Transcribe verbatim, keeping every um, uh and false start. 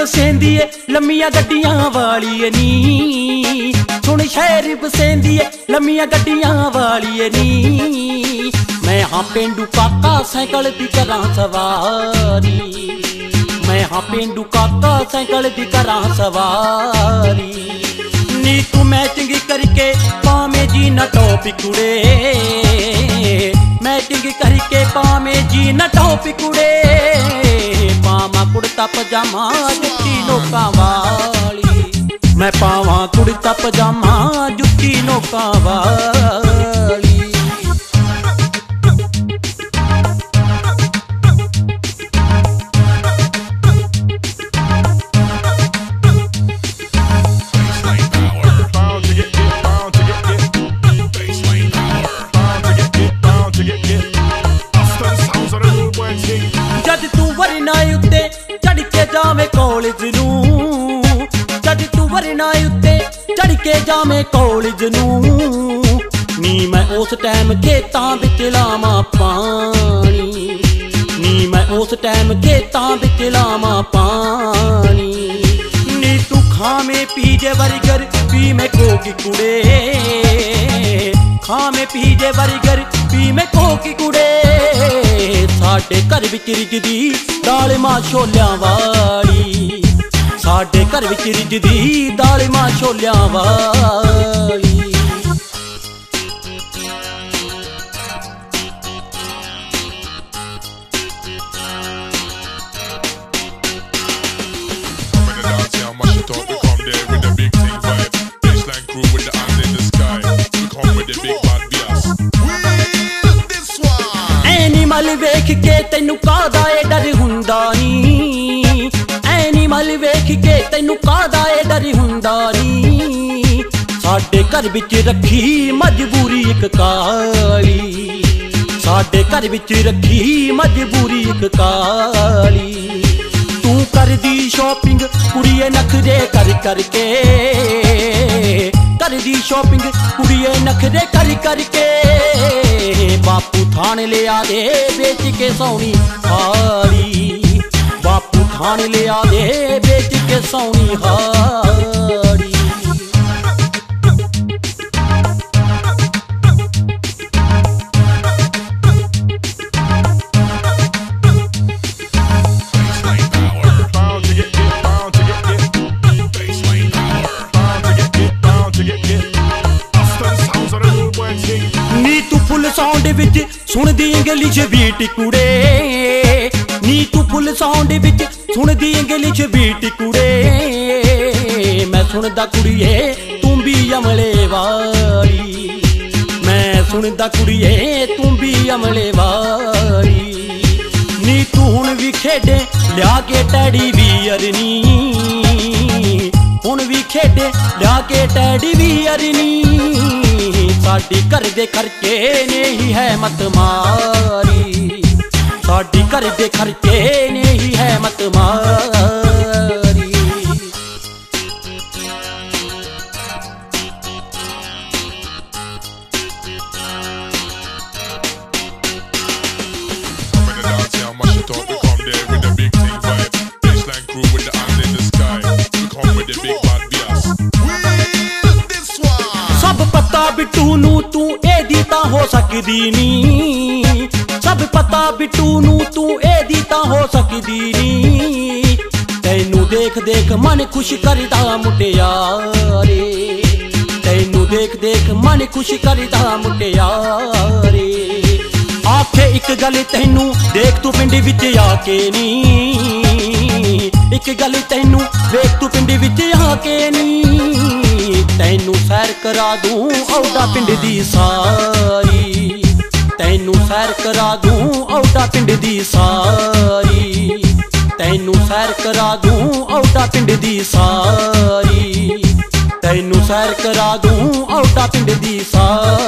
बसेंदी ए लम्मियां गड्डियां वाली ए नी, सुन शहर बसेंदी ए लम्मियां गड्डियां वाली ए नी। मैं हाँ पेंडू काका साइकिल दी करां सवारी, मैं हाँ पेंडू काका साइकिल दी करां सवारी। नी तू मैचिंग करके पावे जी न टॉप कुड़े, मैचिंग करके पावे जी न टॉप कुड़े। पावा कुड़ता पजामा जुत्ती नोकां वाली, मैं पावा कुड़ता पजामा जुत्ती नोकां वाली। जावे कॉलेज नू, जद तू वरना उत्ते चढ़ के जावे कॉलेज नू। नी मैं उस टाइम खेतां विच लावां पानी, नी मैं उस टाइम खेतां विच लावां पानी। नी तू खावे पीजे बर्गर पी मैं कोकी कुड़े, खावे पीजे बर्गर पी मैं कोकी कुड़े। साडे घर विच रिजदी दाल मां छोलियां वाली, साडे घर विच रिजदी दाल मां छोलियां वाली। एनिमल वेख के तैनू कादा ए डर हुंदा नी, एनिमल वेख के तैनू कादा ए डर हुंदा नी। साडे घर विच रखी मजबूरी इक काली, साडे घर विच रखी मजबूरी इक काली। तू करदी शॉपिंग कुड़िए नखरे कर करके, करदी शॉपिंग कुड़िए नखरे कर करके। बापू थान लिया दे बेच के सोनी हारी, बापू थान लिया दे बेच के सोनी हारी। फुल साउंड विच सुनदी इंग्लिश बीट कुड़े, नी तू फुल साउंड विच सुनदी इंग्लिश बीट कुड़े। मैं सुनदा कुड़िए तू भी अमले वाली, मैं सुनदा कुड़िए तू भी अमले वाली। नी तू हुण भी खेडे लिया के टैडी वीयर नी, हुण भी खेडे लिया के टैडी वीयर नी। साडी घर दे खर्चे ने ही है मत मारी, साडी घर दे खर्चे ने ही है मत मारी। सब पता बिट्टू नू तू एदी तां हो सकदी नी, सब पता बिट्टू नू तू एदी तां हो सकदी नी। तैनू देख देख मन खुश करदा मुटियारे, तैनू देख देख मन खुश करदा मुटियारे। आखे एक गल तैनू देख तू पिंड विच आके नी, एक गल तैनू देख तू पिंड विच आके नी। तैनू सैर करा दूं औदा पिंड दी सारी, तैनू सैर करा दूं औदा पिंड दी सारी, तैनू सैर करा दूं औदा पिंड दी सारी, तैनू सैर करा दूं औदा पिंड दी सारी।